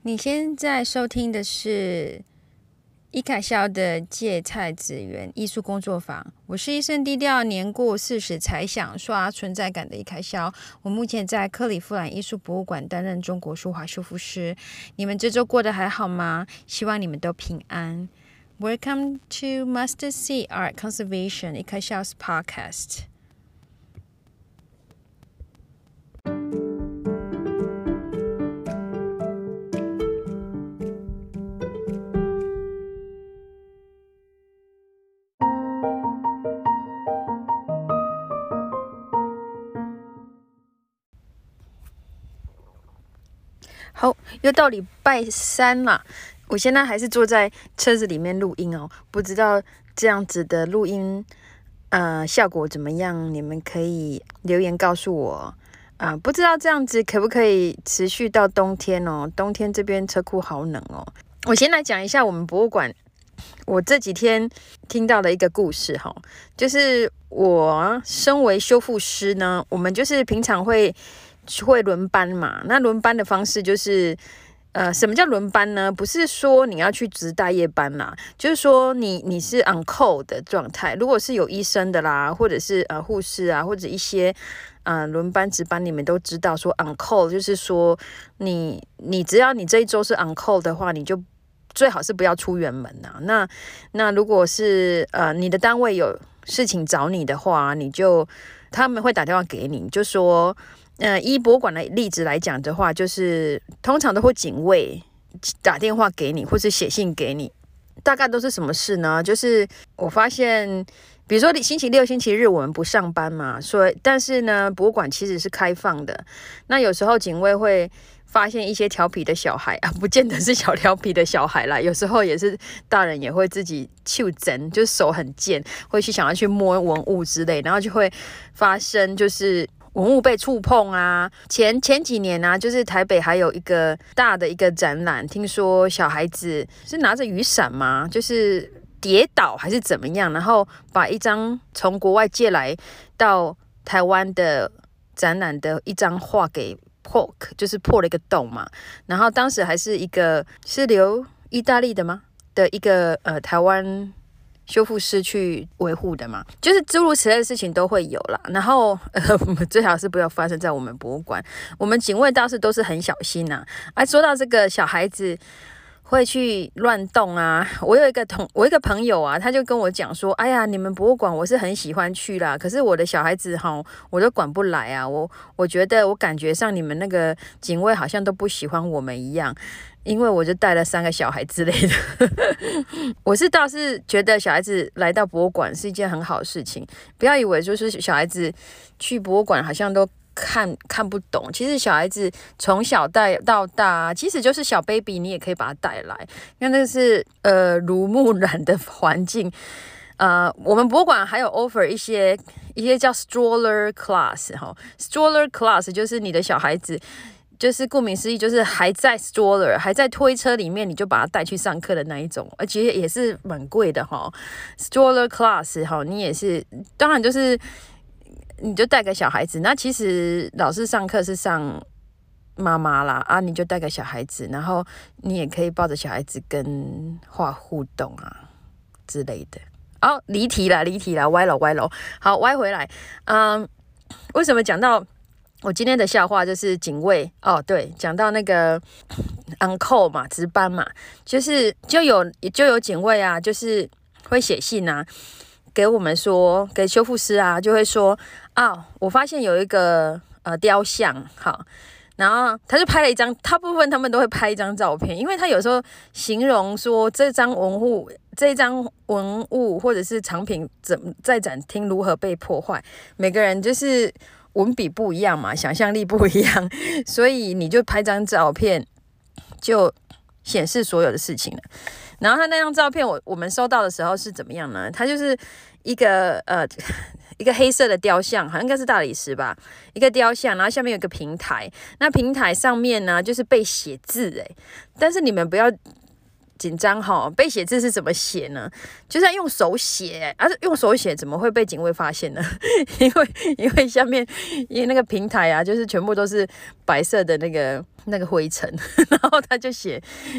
你现在收听的是伊凯肖的芥菜籽园艺术工作坊，我是一生低调年过40才想刷存在感的伊凯肖。我目前在克里夫兰艺术博物馆担任中国书画修复师。你们这周过得还好吗？希望你们都平安。Welcome to Mustard Seed Art Conservation 伊凯肖 's podcast。好，又到礼拜三了。我现在还是坐在车子里面录音哦，不知道这样子的录音效果怎么样？你们可以留言告诉我。不知道这样子可不可以持续到冬天哦？冬天这边车库好冷哦。我先来讲一下我们博物馆，我这几天听到的一个故事哈，就是我身为修复师呢，我们就是平常会轮班嘛。那轮班的方式就是什么叫轮班呢？不是说你要去值大夜班啦，就是说你是 on call 的状态。如果是有医生的啦，或者是护士啊，或者一些轮班值班，你们都知道说 on call 就是说你只要你这一周是 on call 的话，你就最好是不要出远门啊。那如果是你的单位有事情找你的话，他们会打电话给你，就说依博物馆的例子来讲的话，就是通常都会警卫打电话给你，或是写信给你。大概都是什么事呢？就是我发现，比如说星期六、星期日我们不上班嘛，但是呢，博物馆其实是开放的。那有时候警卫会发现一些调皮的小孩啊，不见得是小调皮的小孩啦，有时候也是大人也会自己手贱，就是手很贱，会想要去摸文物之类，然后就会发生就是文物被触碰啊。前几年啊，就是台北还有一个大的一个展览，听说小孩子是拿着雨伞吗？就是跌倒还是怎么样，然后把一张从国外借来到台湾的展览的一张画给就是破了一个洞嘛。然后当时还是一个是留意大利的吗？的一个台湾修复师去维护的嘛，就是诸如此类的事情都会有啦。然后最好是不要发生在我们博物馆。我们警卫倒是都是很小心啊。说到这个小孩子会去乱动啊，我有一个朋友啊，他就跟我讲说，哎呀，你们博物馆我是很喜欢去啦，可是我的小孩子我都管不来啊。我觉得我感觉上你们那个警卫好像都不喜欢我们一样。因为我就带了3个小孩之类的我倒是觉得小孩子来到博物馆是一件很好的事情。不要以为就是小孩子去博物馆好像都看不懂，其实小孩子从小带到大，其实就是小 baby， 你也可以把他带来，因为那是濡目染的环境。我们博物馆还有 offer 一些叫 stroller class stroller class 就是你的小孩子就是顾名思义，就是还在 stroller 还在推车里面，你就把他带去上课的那一种，而且也是蛮贵的stroller class 你也是，当然就是你就带个小孩子，那其实老师上课是上妈妈啦你就带个小孩子，然后你也可以抱着小孩子跟画互动啊之类的。离题了，歪了。好，歪回来。为什么讲到我今天的笑话就是警卫对，讲到那个 on call 嘛，值班嘛，就有警卫啊，就是会写信啊给我们说，给修复师啊，就会说我发现有一个雕像，好，然后他就拍了一张，大部分他们都会拍一张照片，因为他有时候形容说这张文物或者是藏品在展厅如何被破坏，每个人就是文笔不一样嘛，想象力不一样，所以你就拍张照片就显示所有的事情了。然后他那张照片我们收到的时候是怎么样呢？他就是一个黑色的雕像，好像应该是大理石吧，一个雕像，然后下面有一个平台，那平台上面呢就是被写字但是你们不要紧张哈，背写字是怎么写呢？就是要用手写，用手写怎么会被警卫发现呢？因为下面那个平台啊，就是全部都是白色的那个灰尘，然后他就写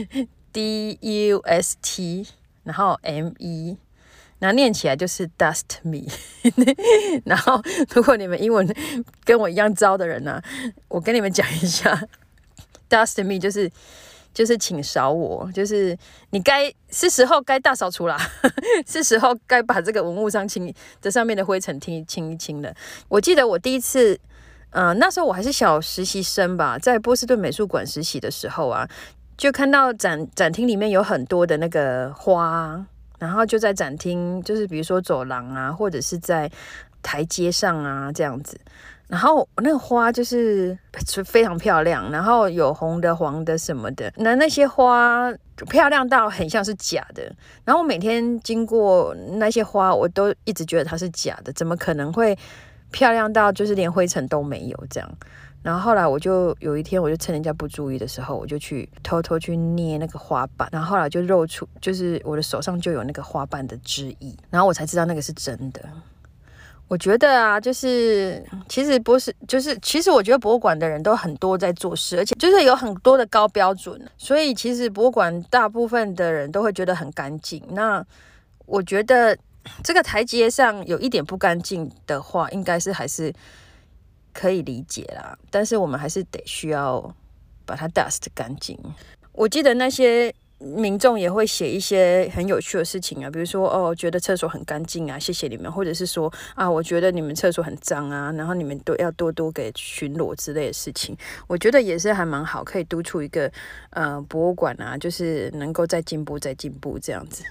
DUST， 然后 ME。然后念起来就是 dust me 然后如果你们英文跟我一样糟的人呢，我跟你们讲一下 dust me 就是请扫我，就是你是时候该大扫除啦是时候该把这个文物上面的灰尘清一清了。我记得我第一次那时候我还是小实习生吧，在波士顿美术馆实习的时候啊，就看到展厅里面有很多的那个花，然后就在展厅，就是比如说走廊啊，或者是在台阶上啊这样子。然后那个花就是非常漂亮，然后有红的、黄的什么的。那些花漂亮到很像是假的。然后我每天经过那些花，我都一直觉得它是假的，怎么可能会漂亮到就是连灰尘都没有这样？然后后来有一天，我就趁人家不注意的时候，我就去偷偷去捏那个花瓣，然后后来就露出，就是我的手上就有那个花瓣的汁液，然后我才知道那个是真的。我觉得啊，就是其实我觉得博物馆的人都很多在做事，而且就是有很多的高标准，所以其实博物馆大部分的人都会觉得很干净。那我觉得这个台阶上有一点不干净的话，应该是还是可以理解啦，但是我们还是需要把它 dust 干净。我记得那些民众也会写一些很有趣的事情啊，比如说觉得厕所很干净啊，谢谢你们，或者是说我觉得你们厕所很脏啊，然后你们都要多给巡逻之类的事情。我觉得也是还蛮好，可以督促一个博物馆啊，就是能够再进步这样子。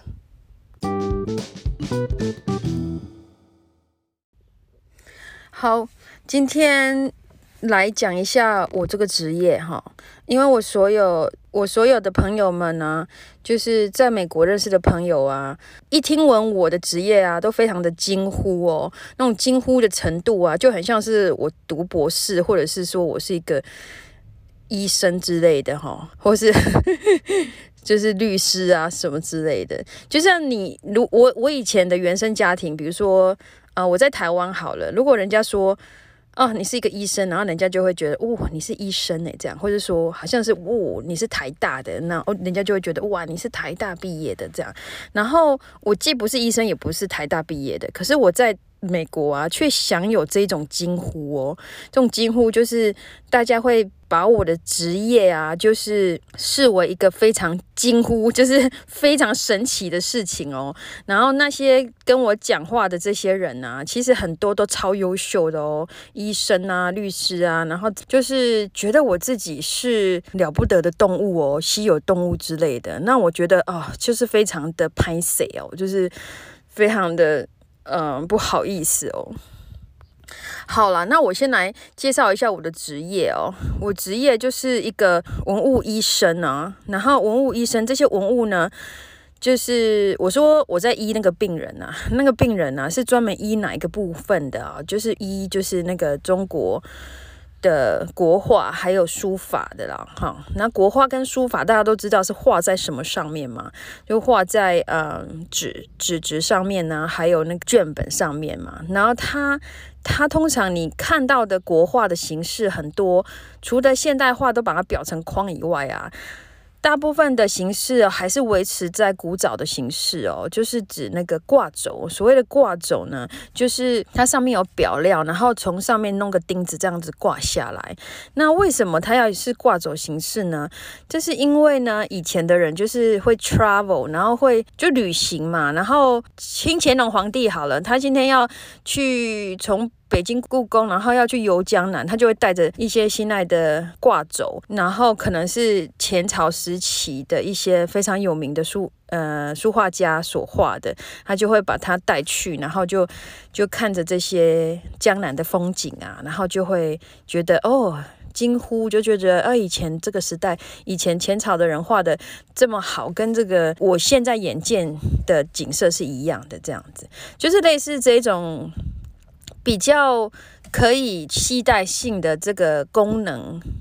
好，今天来讲一下我这个职业哈，因为我所有的朋友们呢，就是在美国认识的朋友啊，一听闻我的职业啊，都非常的惊呼哦，那种惊呼的程度啊，就很像是我读博士，或者是说我是一个医生之类的哈，或是就是律师啊什么之类的。就像我以前的原生家庭，比如说我在台湾好了，如果人家说你是一个医生，然后人家就会觉得你是医生这样，或者说好像是你是台大的，那人家就会觉得哇你是台大毕业的这样。然后我既不是医生，也不是台大毕业的，可是我在美国啊，却享有这种惊呼哦。这种惊呼就是大家会把我的职业啊，就是视为一个非常惊呼，就是非常神奇的事情哦。然后那些跟我讲话的这些人啊，其实很多都超优秀的哦，医生啊、律师啊，然后就是觉得我自己是了不得的动物哦，稀有动物之类的。那我觉得就是非常的拍摄哦，就是非常的不好意思哦。好啦，那我先来介绍一下我的职业哦。我职业就是一个文物医生啊。然后文物医生这些文物呢，就是我说我在医那个病人啊，那个病人啊是专门医哪一个部分的啊？就是就是那个中国的国画还有书法的啦，那国画跟书法大家都知道是画在什么上面嘛，就画在纸上面呢，还有那个卷本上面嘛。然后它通常你看到的国画的形式很多，除了现代画都把它裱成框以外啊，大部分的形式还是维持在古早的形式哦，就是指那个挂轴。所谓的挂轴呢，就是它上面有裱料，然后从上面弄个钉子这样子挂下来。那为什么它要是挂轴形式呢？就是因为呢，以前的人就是会 travel， 然后会就旅行嘛。然后清乾隆皇帝好了，他今天要去从北京故宫，然后要去游江南，他就会带着一些心爱的挂轴，然后可能是前朝时期的一些非常有名的书画家所画的，他就会把它带去，然后就看着这些江南的风景啊，然后就会觉得惊呼，就觉得以前这个时代，以前前朝的人画的这么好，跟这个我现在眼见的景色是一样的，这样子就是类似这种比较可以期待性的这个功能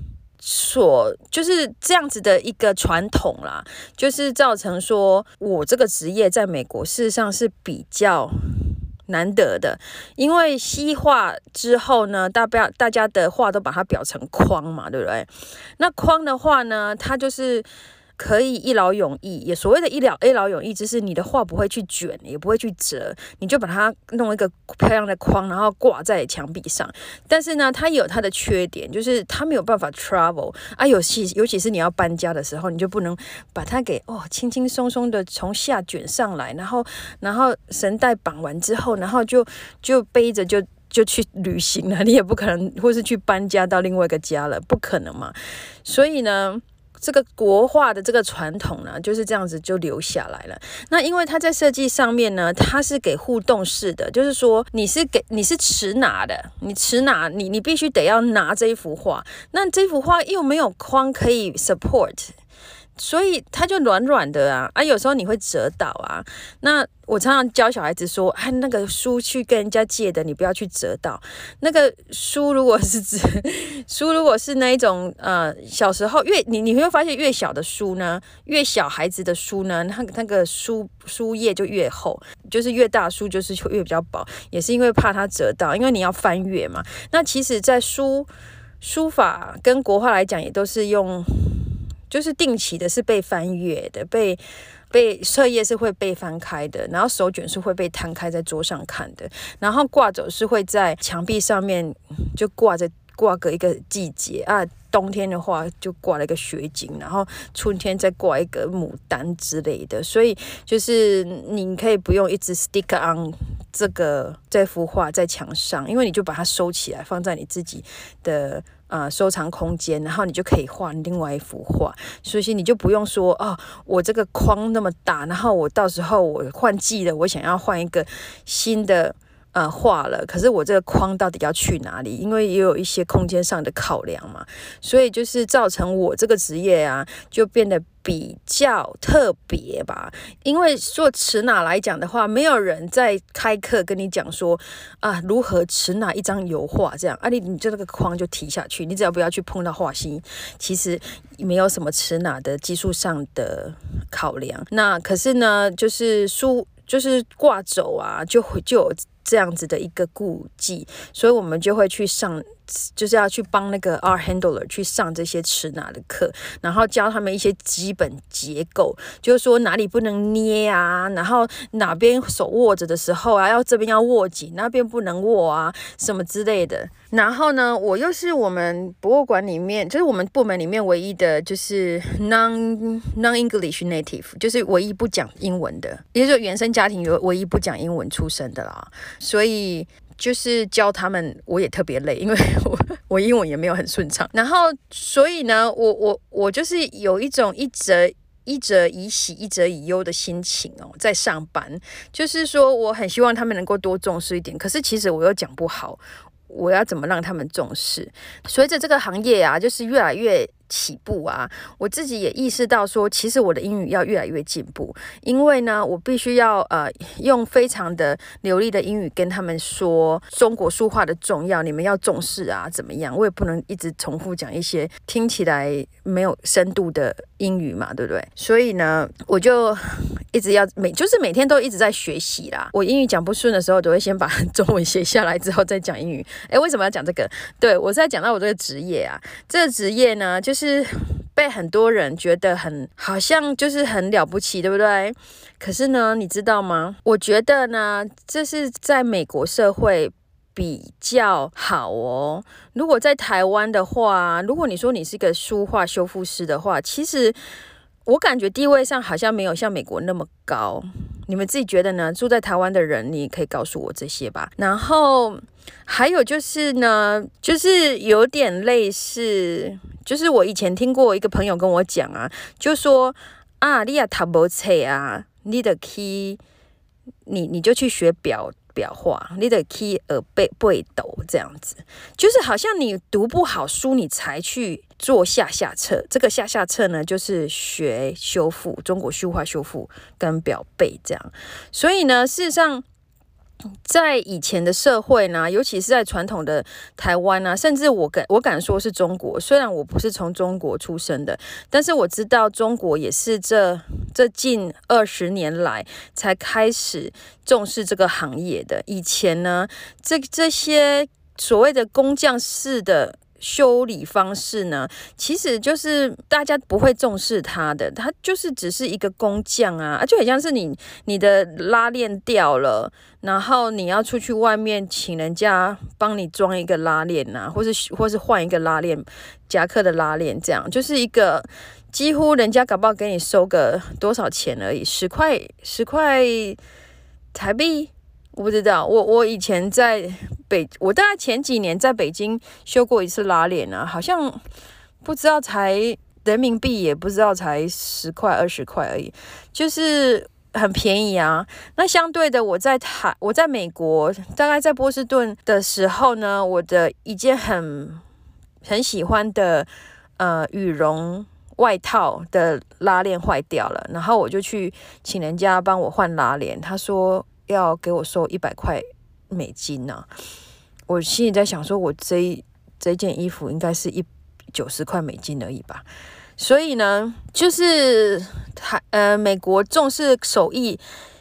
就是这样子的一个传统啦，就是造成说我这个职业在美国事实上是比较难得的，因为西化之后呢，大家的话都把它裱成框嘛，对不对？那框的话呢，它就是可以一劳永逸，也所谓的一劳永逸，就是你的画不会去卷，也不会去折，你就把它弄一个漂亮的框，然后挂在墙壁上。但是呢，它也有它的缺点，就是它没有办法 travel 啊，尤其是你要搬家的时候，你就不能把它给轻轻松松的从下卷上来，然后绳带绑完之后，然后就背着就去旅行了，你也不可能，或是去搬家到另外一个家了，不可能嘛。所以呢，这个国画的这个传统呢，就是这样子就留下来了。那因为它在设计上面呢，它是给互动式的，就是说你是持拿的，你必须得要拿这一幅画，那这幅画又没有框可以 support。所以它就软软的啊，有时候你会折到啊。那我常常教小孩子说，那个书去跟人家借的，你不要去折到。那个书如果是那一种小时候你会发现越小的书呢，越小孩子的书呢，那个书页就越厚，就是越大书就是越比较薄，也是因为怕它折到，因为你要翻阅嘛。那其实在书法跟国画来讲，也都是用。就是定期的是被翻阅的，被册页是会被翻开的，然后手卷是会被摊开在桌上看的，然后挂轴是会在墙壁上面就挂个一个季节啊，冬天的话就挂了一个雪景，然后春天再挂一个牡丹之类的，所以就是你可以不用一直 stick on 这幅画在墙上，因为你就把它收起来放在你自己的收藏空间，然后你就可以画另外一幅画，所以你就不用说我这个框那么大，然后我到时候我换季了，我想要换一个新的画了，可是我这个框到底要去哪里？因为也有一些空间上的考量嘛，所以就是造成我这个职业啊，就变得比较特别吧。因为做持拿来讲的话，没有人在开课跟你讲说如何持拿一张油画这样你就那个框就提下去，你只要不要去碰到画心，其实没有什么持拿的技术上的考量。那可是呢，就是挂轴啊，就有这样子的一个顾忌，所以我们就会去上，就是要去帮那个 art handler 去上这些持拿的课，然后教他们一些基本结构，就是说哪里不能捏啊，然后哪边手握着的时候这边要握紧，那边不能握啊，什么之类的。然后呢，我又是我们博物馆里面，就是我们部门里面唯一的就是 non-English native， 就是唯一不讲英文的，也就是原生家庭唯一不讲英文出身的啦。所以就是教他们，我也特别累，因为我英文也没有很顺畅。然后所以呢，我就是有一种一则以喜一则以忧的心情在上班，就是说我很希望他们能够多重视一点，可是其实我又讲不好。我要怎么让他们重视？随着这个行业就是越来越起步我自己也意识到说，其实我的英语要越来越进步，因为呢，我必须要用非常的流利的英语跟他们说中国书画的重要，你们要重视怎么样？我也不能一直重复讲一些听起来没有深度的英语嘛，对不对？所以呢，我就一直要就是每天都一直在学习啦。我英语讲不顺的时候，都会先把中文写下来之后再讲英语。为什么要讲这个？对，我是在讲到我这个职业这个职业呢，就是被很多人觉得好像就是很了不起，对不对？可是呢，你知道吗？我觉得呢，这是在美国社会比较好如果在台湾的话，如果你说你是一个书画修复师的话，其实我感觉地位上好像没有像美国那么高。你们自己觉得呢？住在台湾的人，你可以告诉我这些吧。然后还有就是呢，就是有点类似，就是我以前听过一个朋友跟我讲就说你也读不册你得去，你就去学裱画，你得去背斗这样子，就是好像你读不好书，你才去做下册。这个下册呢，就是学修复中国书画修复跟裱背这样。所以呢，事实上在以前的社会呢，尤其是在传统的台湾啊，甚至我敢说是中国，虽然我不是从中国出生的，但是我知道中国也是这近20年来才开始重视这个行业的。以前呢，这些所谓的工匠式的修理方式呢，其实就是大家不会重视它的，它就是只是一个工匠啊，就很像是你的拉链掉了，然后你要出去外面请人家帮你装一个拉链啊，或是换一个拉链，夹克的拉链，这样就是一个几乎人家搞不好给你收个多少钱而已，10块台币。我不知道，我以前我大概前几年在北京修过一次拉链啊，好像不知道才人民币，也不知道才10块20块而已，就是很便宜啊。那相对的，我在美国，大概在波士顿的时候呢，我的一件很喜欢的羽绒外套的拉链坏掉了，然后我就去请人家帮我换拉链，他说要给我收100块美金啊。我心里在想说，我这件衣服应该是90块美金而已吧。所以呢，就是美国重视手艺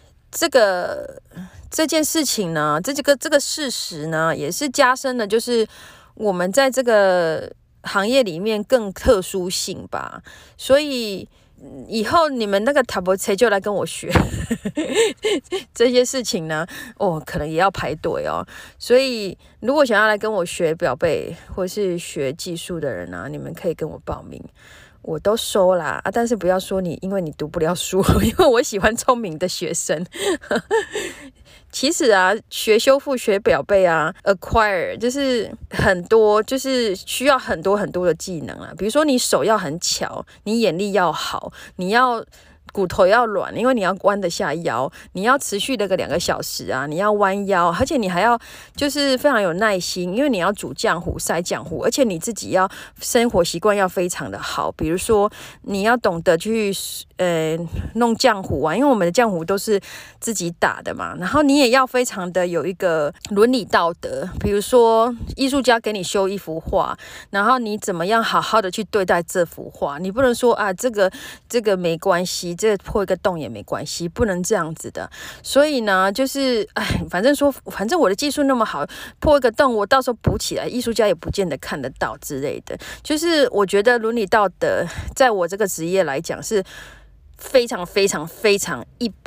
这件事情呢，这个事实呢，也是加深了，就是我们在这个行业里面更特殊性吧。所以以后你们那个塔博车就来跟我学这些事情呢，可能也要排队哦。所以如果想要来跟我学表背或是学技术的人啊，你们可以跟我报名，我都收啦啊！但是不要说因为你读不了书，因为我喜欢聪明的学生。其实啊，学修复、学表背啊 ，acquire 就是很多，就是需要很多的技能啊。比如说，你手要很巧，你眼力要好，你要骨头要软，因为你要弯得下腰，你要持续的2个小时啊，你要弯腰，而且你还要就是非常有耐心，因为你要煮浆糊、筛浆糊，而且你自己要生活习惯要非常的好。比如说，你要懂得去弄浆糊啊，因为我们的浆糊都是自己打的嘛。然后你也要非常的有一个伦理道德，比如说艺术家给你修一幅画，然后你怎么样好好的去对待这幅画，你不能说啊这个没关系，这破一个洞也没关系，不能这样子的。所以呢，就是反正我的技术那么好，破一个洞我到时候补起来，艺术家也不见得看得到之类的。就是我觉得伦理道德在我这个职业来讲是非常非常非常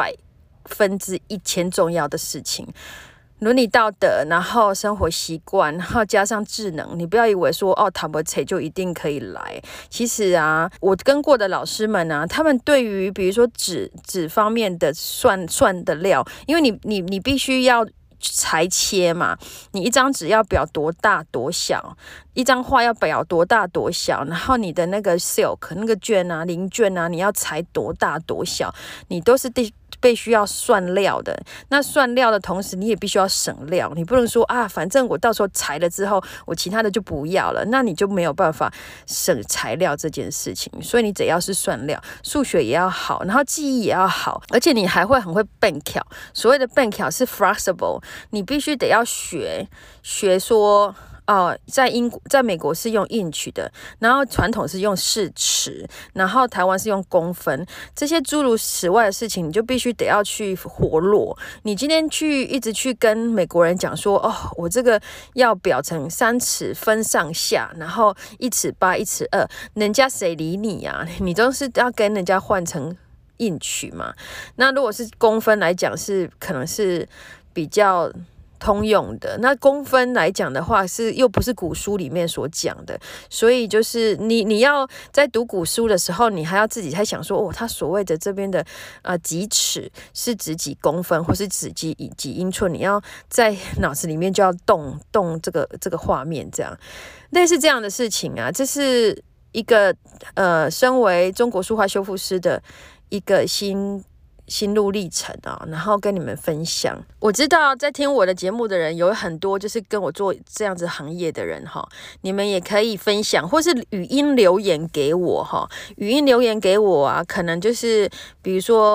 100%重要的事情。伦理道德，然后生活习惯，然后加上智能，你不要以为说塔博切就一定可以来。其实啊，我跟过的老师们啊，他们对于比如说纸方面的算的料，因为你必须要裁切嘛，你一张纸要裱多大多小，一张画要裱多大多小，然后你的那个 silk 那个卷啊零卷啊，你要裁多大多小，你都是必须要算料的。那算料的同时，你也必须要省料，你不能说反正我到时候裁了之后，我其他的就不要了，那你就没有办法省材料这件事情。所以你只要是算料，数学也要好，然后记忆也要好，而且你还会很会变巧。所谓的变巧是 flexible， 你必须得要学说。在美国是用inch的，然后传统是用市尺，然后台湾是用公分，这些诸如此外的事情，你就必须得要去活络。你今天一直去跟美国人讲说，我这个要裱成3尺分上下，然后1尺8、1尺2，人家谁理你啊？你都是要跟人家换成inch嘛。那如果是公分来讲，可能是比较通用的。那公分来讲的话，又不是古书里面所讲的，所以就是你要在读古书的时候，你还要自己在想说，他所谓的这边的几尺是指几公分，或是指几英寸，你要在脑子里面就要动这个画面，这样类似这样的事情啊，这是一个身为中国书画修复师的一个心路历程啊，然后跟你们分享。我知道在听我的节目的人有很多就是跟我做这样子行业的人哈，你们也可以分享，或是语音留言给我哈。语音留言给我啊，可能就是比如说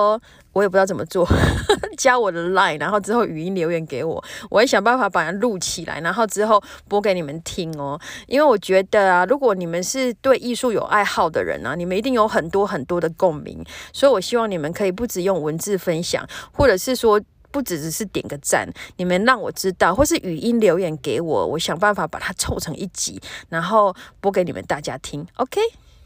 我也不知道怎么做，加我的 LINE， 然后之后语音留言给我，我会想办法把它录起来，然后之后播给你们听哦。因为我觉得啊，如果你们是对艺术有爱好的人啊，你们一定有很多很多的共鸣，所以我希望你们可以不只用文字分享，或者是说不只是点个赞，你们让我知道，或是语音留言给我，我想办法把它凑成一集，然后播给你们大家听。OK。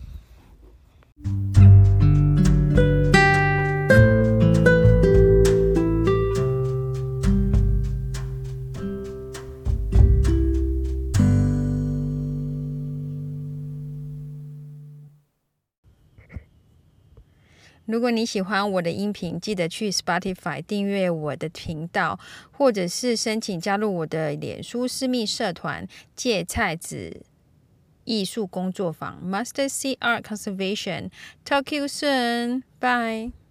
如果你喜欢我的音频，记得去 Spotify 订阅我的频道，或者是申请加入我的脸书私密社团芥菜子艺术工作坊 Master C Art Conservation。Talk to you soon. Bye.